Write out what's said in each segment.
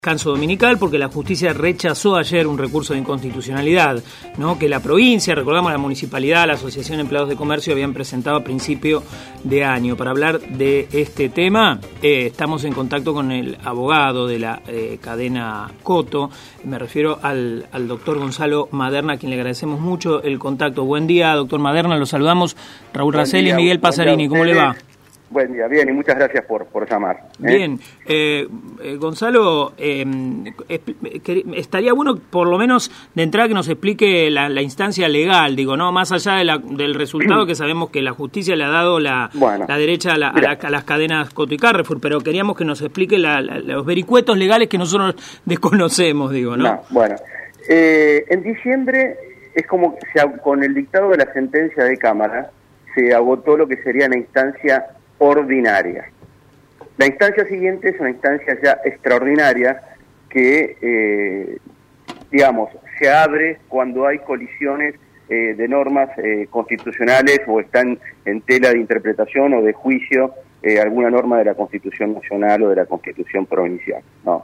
Descanso dominical porque la justicia rechazó ayer un recurso de inconstitucionalidad, ¿no? Que la provincia, recordamos la municipalidad, la Asociación de Empleados de Comercio habían presentado a principio de año. Para hablar de este tema estamos en contacto con el abogado de la cadena Coto, me refiero al doctor Gonzalo Maderna, a quien le agradecemos mucho el contacto. Buen día, doctor Maderna, lo saludamos Raúl Racel y Miguel Pasarini, ¿cómo le va? Buen día, bien, y muchas gracias por llamar. Bien, Gonzalo, estaría bueno por lo menos de entrada que nos explique la instancia legal, digo, no más allá del resultado que sabemos que la justicia le ha dado la derecha a las cadenas Coto y Carrefour, pero queríamos que nos explique los vericuetos legales que nosotros desconocemos, digo, ¿no? Bueno, en diciembre es como con el dictado de la sentencia de Cámara se agotó lo que sería la instancia ordinaria. La instancia siguiente es una instancia ya extraordinaria que, se abre cuando hay colisiones de normas constitucionales o están en tela de interpretación o de juicio alguna norma de la Constitución Nacional o de la Constitución Provincial, ¿no?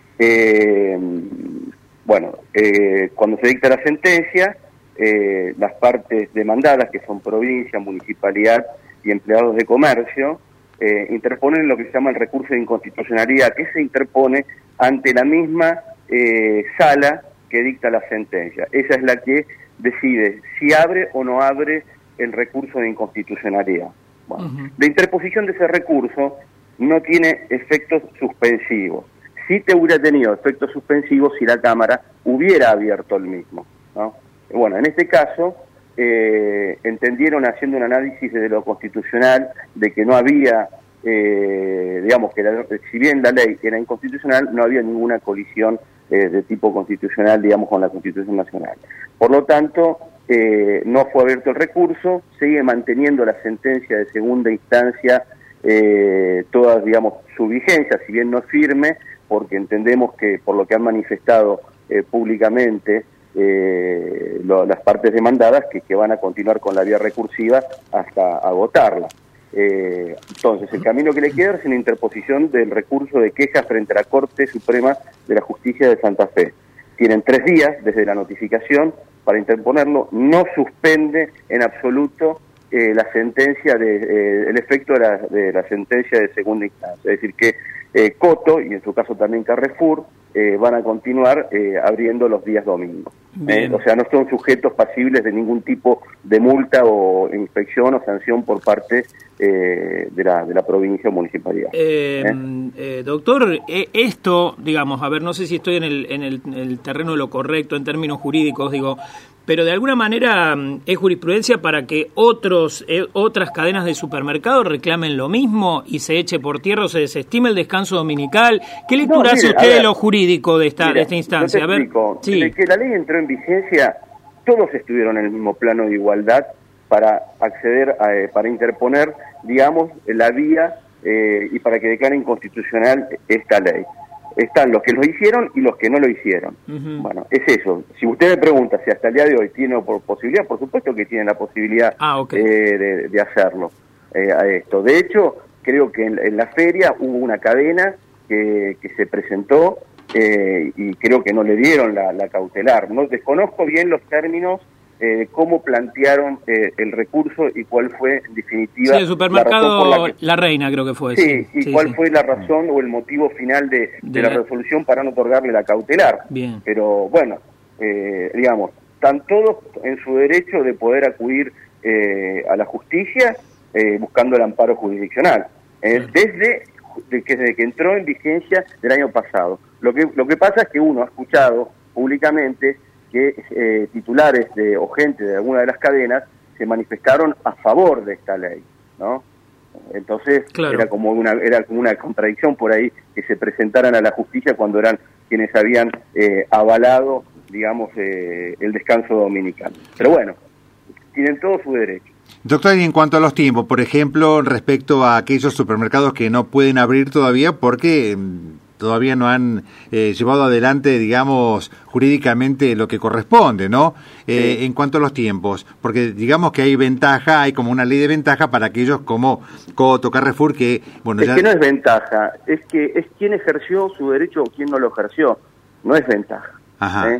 Cuando se dicta la sentencia, las partes demandadas, que son provincia, municipalidad y empleados de comercio, interponen lo que se llama el recurso de inconstitucionalidad, que se interpone ante la misma sala que dicta la sentencia. Esa es la que decide si abre o no abre el recurso de inconstitucionalidad. Bueno, La interposición de ese recurso no tiene efectos suspensivos. Sí te hubiera tenido efectos suspensivos si la Cámara hubiera abierto el mismo, ¿no? Bueno, en este caso entendieron, haciendo un análisis de lo constitucional, de que no había, si bien la ley era inconstitucional, no había ninguna colisión de tipo constitucional, con la Constitución Nacional. Por lo tanto, no fue abierto el recurso, sigue manteniendo la sentencia de segunda instancia toda, su vigencia, si bien no es firme, porque entendemos que, por lo que han manifestado públicamente, las partes demandadas que van a continuar con la vía recursiva hasta agotarla. Entonces, el camino que le queda es una interposición del recurso de queja frente a la Corte Suprema de la Justicia de Santa Fe. Tienen 3 días desde la notificación para interponerlo. No suspende en absoluto la sentencia el efecto de la sentencia de segunda instancia. Es decir, que Coto, y en su caso también Carrefour, van a continuar abriendo los días domingos. O sea, no son sujetos pasibles de ningún tipo de multa o inspección o sanción por parte de la provincia o municipalidad. Doctor, esto, no sé si estoy en el terreno de lo correcto en términos jurídicos, pero de alguna manera es jurisprudencia para que otras cadenas de supermercados reclamen lo mismo y se eche por tierra o se desestime el descanso dominical. ¿Qué lectura hace usted de lo jurídico de esta instancia? Yo te explico. Desde que la ley entró en vigencia, todos estuvieron en el mismo plano de igualdad para acceder para interponer, la vía y para que declare inconstitucional esta ley. Están los que lo hicieron y los que no lo hicieron. Bueno, es eso. Si usted me pregunta si hasta el día de hoy tiene posibilidad, por supuesto que tiene la posibilidad de hacerlo a esto. De hecho, creo que en la feria hubo una cadena que se presentó y creo que no le dieron la cautelar. No desconozco bien los términos cómo plantearon el recurso y cuál fue, en definitiva, el supermercado La Reina, creo que fue. Cuál fue la razón o el motivo final de la resolución para no otorgarle la cautelar. Bien. Pero bueno, están todos en su derecho de poder acudir a la justicia buscando el amparo jurisdiccional, desde que entró en vigencia del año pasado. Lo que pasa es que uno ha escuchado públicamente que titulares o gente de alguna de las cadenas se manifestaron a favor de esta ley, ¿no? Entonces era como una contradicción por ahí que se presentaran a la justicia cuando eran quienes habían avalado, el descanso dominical. Pero bueno, tienen todo su derecho. Doctor, y en cuanto a los tiempos, por ejemplo, respecto a aquellos supermercados que no pueden abrir todavía porque todavía no han llevado adelante, digamos, jurídicamente lo que corresponde, ¿no? En cuanto a los tiempos, porque digamos que hay ventaja, hay como una ley de ventaja para aquellos como Coto, Carrefour, que, bueno, es que no es ventaja, es que es quien ejerció su derecho o quien no lo ejerció, no es ventaja. Ajá.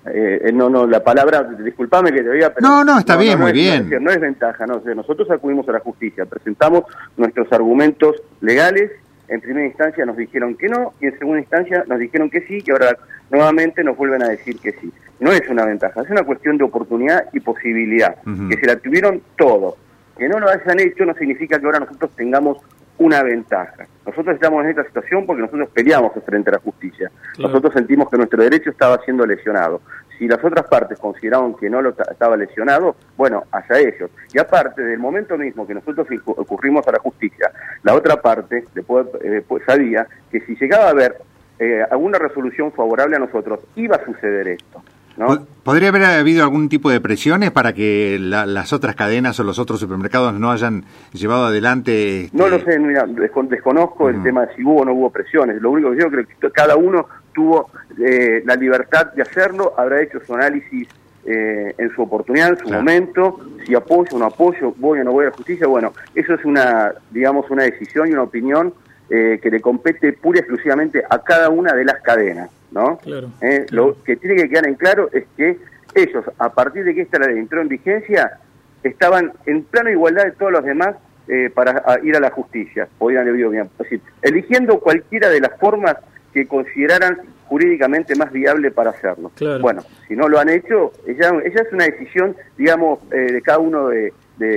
No, la palabra, disculpame que te diga, pero... No, está bien, muy bien. No es ventaja, no, nosotros acudimos a la justicia, presentamos nuestros argumentos legales, en primera instancia nos dijeron que no, y en segunda instancia nos dijeron que sí, y ahora nuevamente nos vuelven a decir que sí. No es una ventaja, es una cuestión de oportunidad y posibilidad, que se la tuvieron todos. Que no lo hayan hecho no significa que ahora nosotros tengamos una ventaja. Nosotros estamos en esta situación porque nosotros peleamos frente a la justicia. Claro. Nosotros sentimos que nuestro derecho estaba siendo lesionado. Si las otras partes consideraban que no lo estaba lesionado, bueno, hacia ellos. Y aparte, del momento mismo que nosotros ocurrimos a la justicia, la otra parte después sabía que si llegaba a haber alguna resolución favorable a nosotros, iba a suceder esto, ¿no? ¿Podría haber habido algún tipo de presiones para que las otras cadenas o los otros supermercados no hayan llevado adelante? No lo sé, mira, desconozco el tema de si hubo o no hubo presiones. Lo único que yo creo que cada uno tuvo la libertad de hacerlo, habrá hecho su análisis en su oportunidad, en su momento, si apoyo o no apoyo, voy o no voy a la justicia. Bueno, eso es una decisión y una opinión que le compete pura y exclusivamente a cada una de las cadenas, ¿no? Claro. Lo que tiene que quedar en claro es que ellos, a partir de que esta ley entró en vigencia, estaban en plena igualdad de todos los demás para ir a la justicia, podían haber ido bien, es decir, eligiendo cualquiera de las formas que consideraran jurídicamente más viable para hacerlo. Claro. Bueno, si no lo han hecho, ella es una decisión, digamos, de cada uno de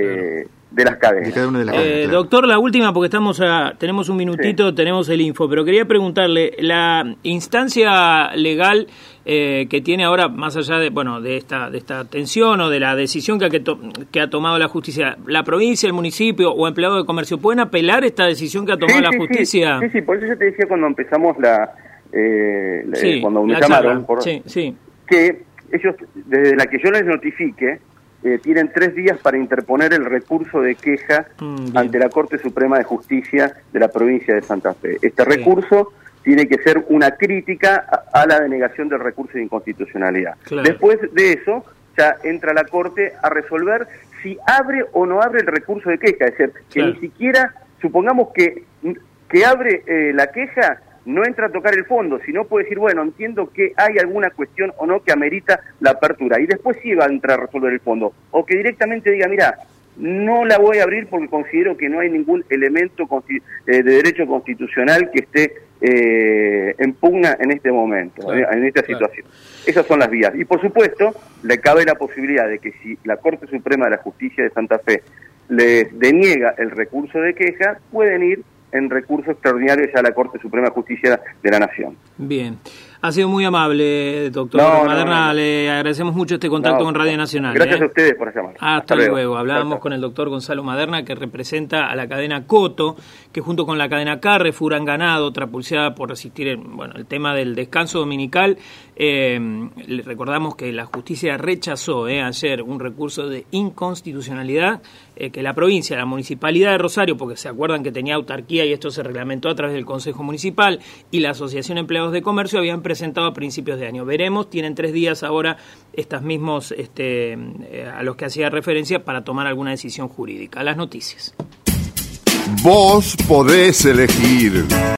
las cadenas. Claro. Doctor, la última, porque tenemos un minutito, sí. Tenemos el info, pero quería preguntarle, la instancia legal que tiene ahora, más allá de esta tensión o de la decisión que ha tomado la justicia, la provincia, el municipio o empleado de comercio, ¿pueden apelar esta decisión que ha tomado la justicia? Sí, por eso yo te decía cuando empezamos cuando me llamaron, que ellos, desde la que yo les notifique, tienen 3 días para interponer el recurso de queja ante la Corte Suprema de Justicia de la provincia de Santa Fe. Este recurso tiene que ser una crítica a la denegación del recurso de inconstitucionalidad. Claro. Después de eso, ya entra la Corte a resolver si abre o no abre el recurso de queja. Es decir, que ni siquiera, supongamos que abre la queja, no entra a tocar el fondo, sino puede decir, bueno, entiendo que hay alguna cuestión o no que amerita la apertura, y después sí va a entrar a resolver el fondo, o que directamente diga, mira, no la voy a abrir porque considero que no hay ningún elemento de derecho constitucional que esté en pugna en este momento, en esta situación. Esas son las vías. Y por supuesto, le cabe la posibilidad de que si la Corte Suprema de la Justicia de Santa Fe le deniega el recurso de queja, pueden ir en recurso extraordinario ya a la Corte Suprema de Justicia de la Nación. Bien. Ha sido muy amable, doctor Maderna. Le agradecemos mucho este contacto con Radio Nacional. Gracias a ustedes por llamar. Hasta luego. Hablábamos con el doctor Gonzalo Maderna, que representa a la cadena Coto, que junto con la cadena Carrefour han ganado, otra pulseada por resistir el tema del descanso dominical. Le recordamos que la justicia rechazó ayer un recurso de inconstitucionalidad que la provincia, la municipalidad de Rosario, porque se acuerdan que tenía autarquía y esto se reglamentó a través del Consejo Municipal, y la Asociación de Empleados de Comercio habían presentado a principios de año. Veremos, tienen 3 días ahora estos mismos a los que hacía referencia para tomar alguna decisión jurídica. Las noticias. Vos podés elegir.